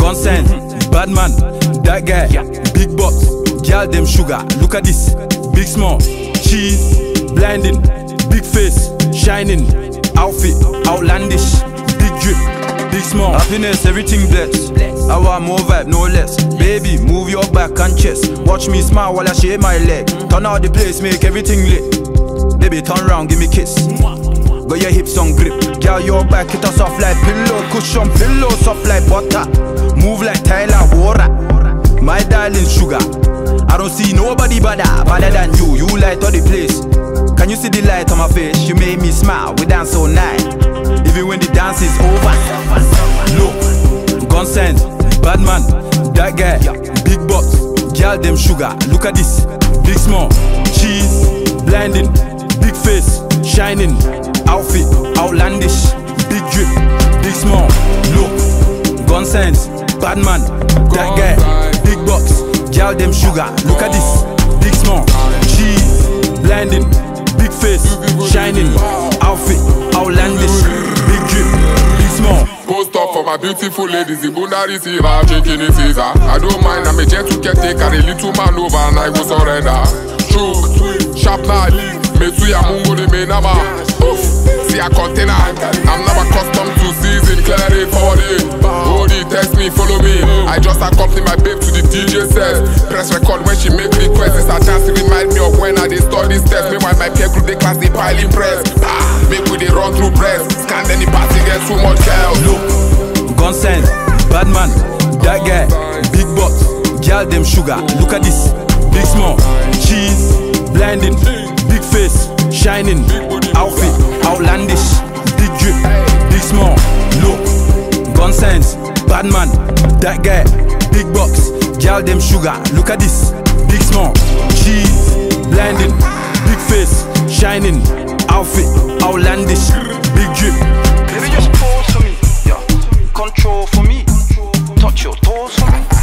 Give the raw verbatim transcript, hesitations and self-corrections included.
Consent, bad man, that guy, big box, girl them sugar. Look at this, big small, cheese, blinding, big face, shining, outfit, outlandish, big drip, big small, happiness, everything blessed. I want more vibe, no less. Baby, move your back and chest. Watch me smile while I shave my leg. Turn out the place, make everything lit. Baby, turn round, give me kiss. Got your hips on grip. Girl, your back, it a soft like pillow. Cushion pillow, soft like butter. Move like Tyler Wara. My darling sugar. I don't see nobody better, better than you. You light all the place. Can you see the light on my face? You made me smile, we dance all night. Even when the dance is over. Look, consent, bad man, that guy, big box, girl them sugar. Look at this, big small, cheese, blinding, big face, shining, outfit, outlandish, big drip, big small. Look, consent, bad man, that guy, big box, girl them sugar. Look at this, big small, cheese, blinding, big face, shining, outfit, outlandish, big drip, big small. Post up for my beautiful ladies, the bunda receiver, drinking the Caesar. I don't mind, I'm a gentle caretaker, a little man over and I go surrender. Choke, sharp knife, Metsuya Mungo de Menama. Oof, see a container, I'm never accustomed to season, clear it, forward it. Hold it, test me, follow me. I just accompany my babe to the D J set. Press record when she make requests, it's a chance to remind me of when I did study steps. Meanwhile my peer group, they class, they piling press. Make we they run through press, scan any party, get too much chaos. Look, consent, bad man, that guy, big box, girl them sugar. Look at this, big small, cheese, blinding, big face, shining, outfit, outlandish, big drip, big small. Look, consent, bad man, that guy, big box, girl them sugar. Look at this, big small, cheese, blinding, big face, shining, outfit, outlandish, big drip. Baby, just pause for me, yeah. Control for me, touch your toes for me.